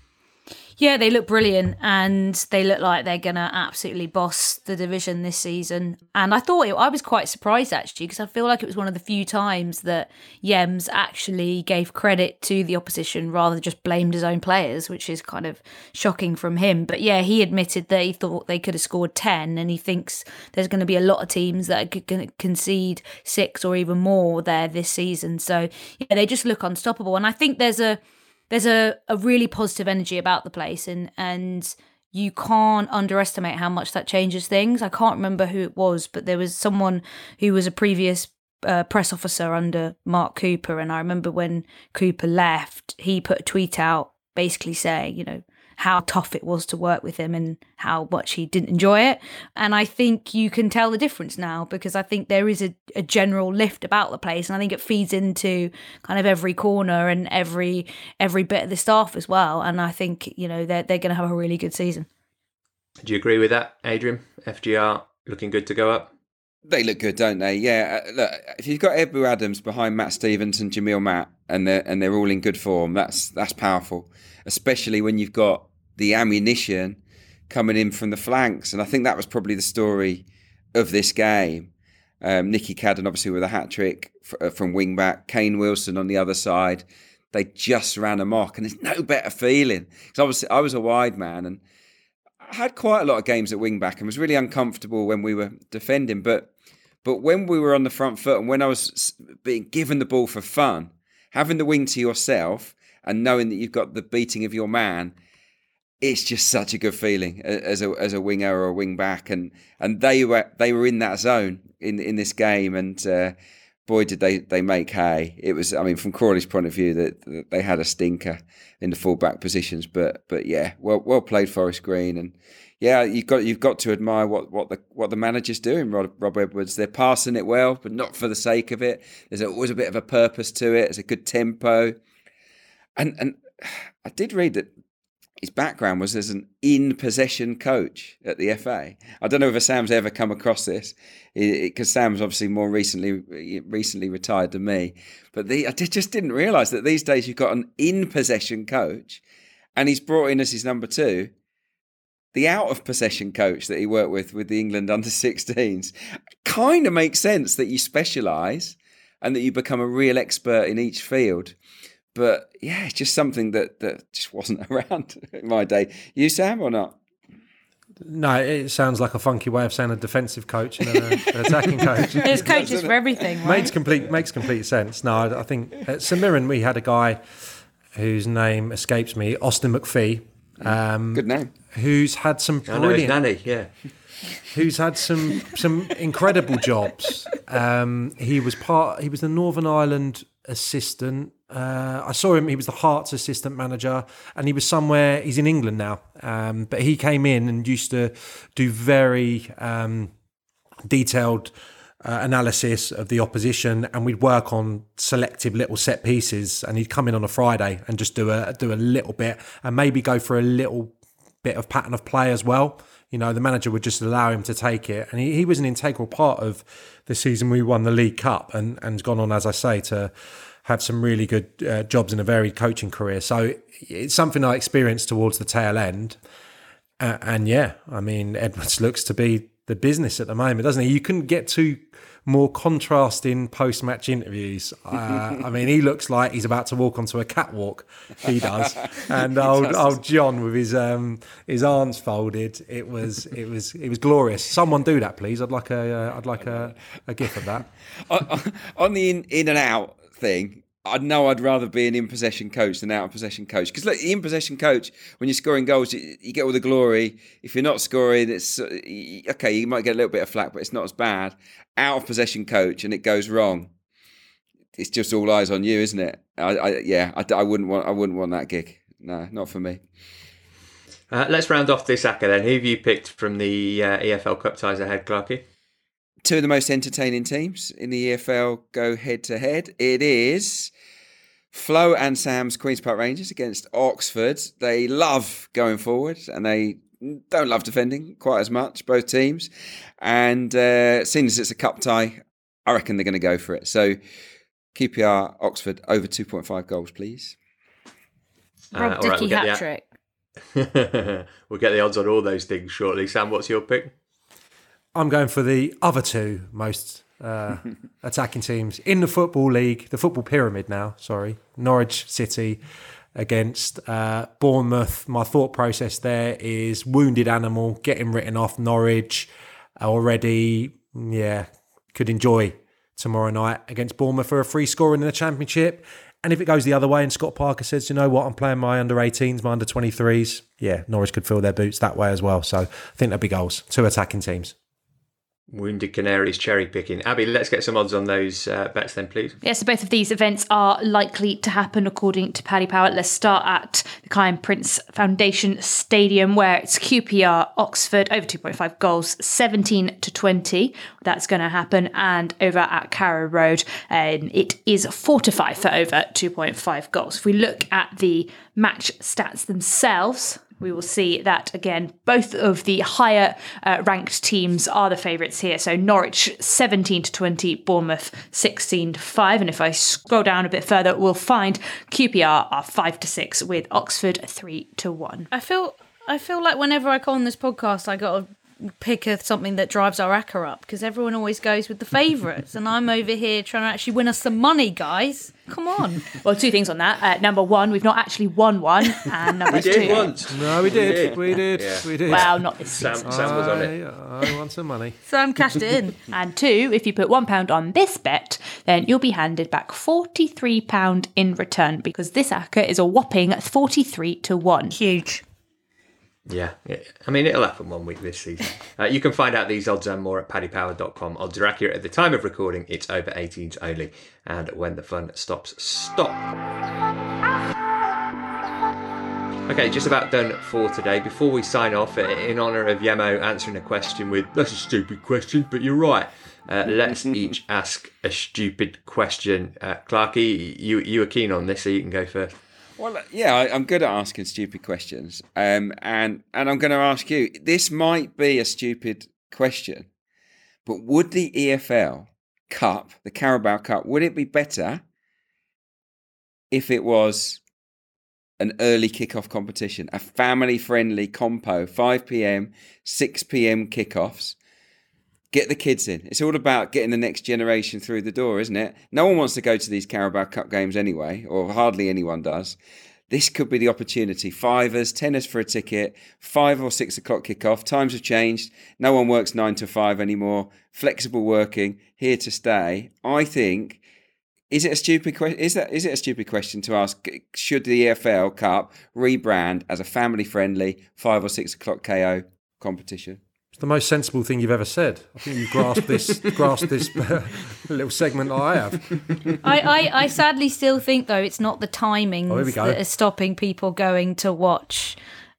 Yeah, they look brilliant, and they look like they're going to absolutely boss the division this season. And I was quite surprised, actually, because I feel like it was one of the few times that Yems actually gave credit to the opposition rather than just blamed his own players, which is kind of shocking from him. But yeah, he admitted that he thought they could have scored 10, and he thinks there's going to be a lot of teams that are going to concede 6 or even more there this season. So yeah, they just look unstoppable. And I think there's a really positive energy about the place, and you can't underestimate how much that changes things. I can't remember who it was, but there was someone who was a previous press officer under Mark Cooper, and I remember when Cooper left, he put a tweet out basically saying, you know, how tough it was to work with him and how much he didn't enjoy it. And I think you can tell the difference now, because I think there is a general lift about the place, and I think it feeds into kind of every corner and every bit of the staff as well. And I think, you know, they're going to have a really good season. Do you agree with that, Adrian? FGR looking good to go up? They look good, don't they? Yeah. Look, if you've got Ebu Adams behind Matt Stevens and Jamil Matt, and they're all in good form, that's powerful. Especially when you've got the ammunition coming in from the flanks. And I think that was probably the story of this game. Nicky Cadden, obviously, with a hat-trick from wing-back. Kane Wilson on the other side. They just ran amok. And there's no better feeling. Because I was a wide man, and I had quite a lot of games at wing-back and was really uncomfortable when we were defending. But when we were on the front foot, and when I was being given the ball for fun, having the wing to yourself and knowing that you've got the beating of your man, it's just such a good feeling as a winger or a wing back, and they were in that zone in this game, and boy did they make hay. It was, I mean, from Crawley's point of view, that they had a stinker in the full back positions, but yeah, well played, Forest Green, and yeah, you've got to admire what the manager's doing, Rob Edwards. They're passing it well, but not for the sake of it. There's always a bit of a purpose to it. It's a good tempo. And I did read that his background was as an in-possession coach at the FA. I don't know if Sam's ever come across this, because Sam's obviously more recently retired than me. But I just didn't realise that these days you've got an in-possession coach, and he's brought in as his number 2 the out-of-possession coach that he worked with the England under-16s. Kind of makes sense that you specialise and that you become a real expert in each field. But yeah, it's just something that just wasn't around in my day. You, Sam, or not? No, it sounds like a funky way of saying a defensive coach and an attacking coach. There's coaches for everything, right? Makes complete sense. No, I think at St Mirren we had a guy whose name escapes me, Austin McPhee. Good name. Who's had some brilliant... I know his nanny, yeah. Who's had some incredible jobs. He was the Northern Ireland assistant. I saw him. He was the Hearts assistant manager, and he's in England now. But he came in and used to do very detailed analysis of the opposition, and we'd work on selective little set pieces, and he'd come in on a Friday and just do a little bit, and maybe go for a little bit of pattern of play as well. You know, the manager would just allow him to take it, and he was an integral part of the season we won the League Cup, and gone on, as I say, to have some really good jobs in a varied coaching career. So it's something I experienced towards the tail end. And yeah, I mean, Edwards looks to be the business at the moment, doesn't he? You couldn't get two more contrasting post-match interviews. I mean, he looks like he's about to walk onto a catwalk. He does, and old John with his arms folded. It was glorious. Someone do that, please. I'd like a gif of that. On the in and out thing, I know I'd rather be an in-possession coach than out-of-possession coach. Because look, the in-possession coach, when you're scoring goals, you get all the glory. If you're not scoring, it's okay, you might get a little bit of flack, but it's not as bad. Out-of-possession coach, and it goes wrong, it's just all eyes on you, isn't it? I wouldn't want that gig. No, not for me. Let's round off this ACCA then. Who have you picked from the EFL Cup ties ahead, Clarkie? Two of the most entertaining teams in the EFL go head-to-head. It is Flo and Sam's Queen's Park Rangers against Oxford. They love going forward, and they don't love defending quite as much, both teams. And seeing as it's a cup tie, I reckon they're going to go for it. So QPR Oxford over 2.5 goals, please. Rob Dickey hat-trick. We'll get the odds on all those things shortly. Sam, what's your pick? I'm going for the other two most attacking teams in the Football League, the Football Pyramid now, Norwich City against Bournemouth. My thought process there is wounded animal, getting written off. Norwich already, could enjoy tomorrow night against Bournemouth for a free scoring in the Championship. And if it goes the other way and Scott Parker says, you know what, I'm playing my under-18s, my under-23s, Norwich could fill their boots that way as well. So I think there'll be goals. Two attacking teams. Wounded Canaries cherry picking. Abby, let's get some odds on those bets then, please. Yeah, so both of these events are likely to happen according to Paddy Power. Let's start at the Kiyan Prince Foundation Stadium, where it's QPR Oxford over 2.5 goals, 17-20. That's going to happen. And over at Carrow Road, it is 4-5 for over 2.5 goals. If we look at the match stats themselves, we will see that, again, both of the higher ranked teams are the favourites here. So Norwich 17-20, Bournemouth 16-5. And if I scroll down a bit further, we'll find QPR are 5-6 with Oxford 3-1. I feel like whenever I call on this podcast, I got to pick something that drives our ACCA up, because everyone always goes with the favourites, and I'm over here trying to actually win us some money, guys. Come on. Well, two things on that. Number one, we've not actually won one, and number two, we did once. No, we did. We did. Well, not this Sam season. Sam was on it. I want some money. Sam cashed it in. And two, if you put £1 on this bet, then you'll be handed back £43 in return, because this ACCA is a whopping 43-1. Huge. Yeah, I mean, it'll happen one week this season. You can find out these odds and more at paddypower.com. Odds are accurate at the time of recording. It's over 18s only. And when the fun stops, stop. Okay, just about done for today. Before we sign off, in honour of Yemo answering a question with, that's a stupid question, but you're right. Let's each ask a stupid question. Clarkie, you were keen on this, so you can go first. Well, yeah, I'm good at asking stupid questions. And I'm going to ask you, this might be a stupid question, but would the EFL Cup, the Carabao Cup, would it be better if it was an early kickoff competition, a family-friendly compo, 5 p.m, 6 p.m. kickoffs? Get the kids in. It's all about getting the next generation through the door, isn't it? No one wants to go to these Carabao Cup games anyway, or hardly anyone does. This could be the opportunity. 5ers, 10ers for a ticket, 5 or 6 o'clock kickoff. Times have changed. No one works 9 to 5 anymore. Flexible working, here to stay. I think, is it a stupid question? Is it a stupid question to ask? Should the EFL Cup rebrand as a family-friendly 5 or 6 o'clock KO competition? It's the most sensible thing you've ever said. I think you've grasped this little segment that I have. I sadly still think, though, it's not the timings that are stopping people going to watch,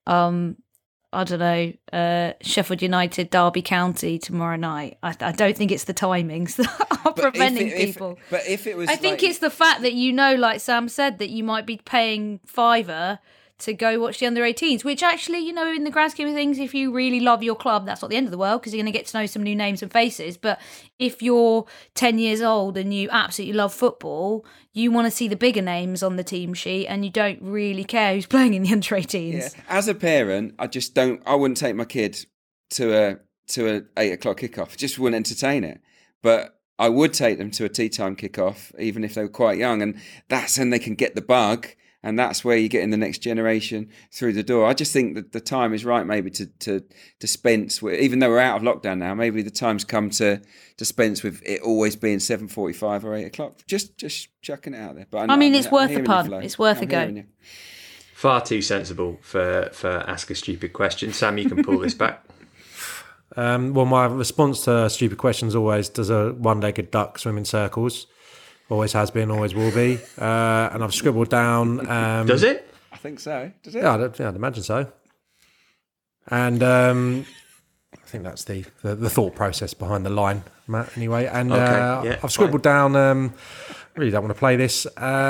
I don't know, Sheffield United, Derby County tomorrow night. I don't think it's the timings that are preventing people. But if it was, I think it's the fact that, like Sam said, that you might be paying £5 to go watch the under-18s, which actually, in the grand scheme of things, if you really love your club, that's not the end of the world because you're going to get to know some new names and faces. But if you're 10 years old and you absolutely love football, you want to see the bigger names on the team sheet and you don't really care who's playing in the under-18s. Yeah. As a parent, I wouldn't take my kid to a 8 o'clock kickoff. Just wouldn't entertain it. But I would take them to a tea time kickoff, even if they were quite young. And that's when they can get the bug. And that's where you're getting the next generation through the door. I just think that the time is right, maybe to dispense with, even though we're out of lockdown now, maybe the time's come to dispense with it always being 7:45 or 8 o'clock. Just chucking it out there. But it's worth a pun. It's worth a go. Far too sensible for ask a stupid question. Sam, you can pull this back. Well, my response to stupid questions always, does a one-legged duck swim in circles? Always has been, always will be. And I've scribbled down... Does it? I think so. Does it? Yeah, I'd imagine so. And I think that's the thought process behind the line, Matt, anyway. And I've scribbled down... I really don't want to play this.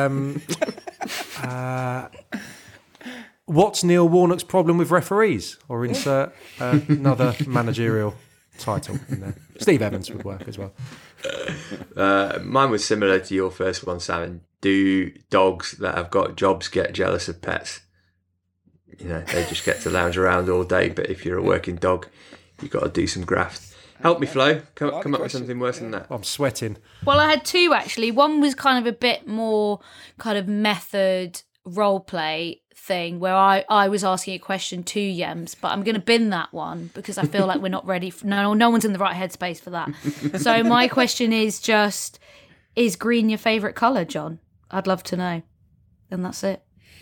What's Neil Warnock's problem with referees? Or insert another managerial title in there. Steve Evans would work as well. Mine was similar to your first one, Sam. Do dogs that have got jobs get jealous of pets? They just get to lounge around all day, but if you're a working dog, you've got to do some graft. Help me, Flo. Come up with something worse than that. I'm sweating. Well, I had two, actually. One was kind of a bit more kind of method role play thing where I was asking a question to Yems, but I'm going to bin that one because I feel like we're not ready. No one's in the right headspace for that. So my question is just, is green your favourite colour, John? I'd love to know. And that's it.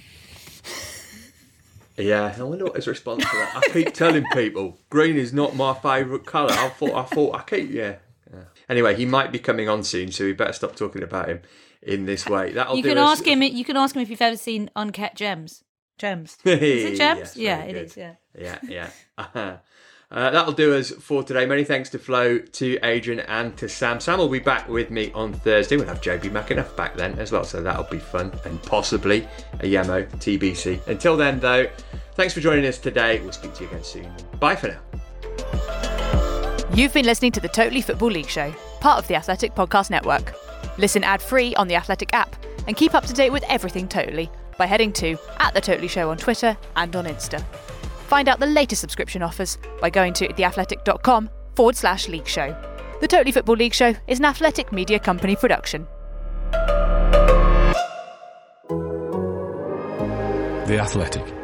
Yeah, I wonder what his response to that. I keep telling people green is not my favourite colour. I thought I keep, yeah. Anyway, he might be coming on soon, so we better stop talking about him in this way. You can ask him if you've ever seen Uncut Gems. Is it Gems? Yes, it is. Yeah. Yeah. That'll do us for today. Many thanks to Flo, to Adrian, and to Sam. Sam will be back with me on Thursday. We'll have JB McAnuff back then as well, so that'll be fun and possibly a Yemo TBC. Until then, though, thanks for joining us today. We'll speak to you again soon. Bye for now. You've been listening to the Totally Football League Show, part of the Athletic Podcast Network. Listen ad-free on the Athletic app and keep up to date with everything Totally by heading to @TheTotallyShow Show on Twitter and on Insta. Find out the latest subscription offers by going to theathletic.com/league show. The Totally Football League Show is an Athletic Media Company production. The Athletic.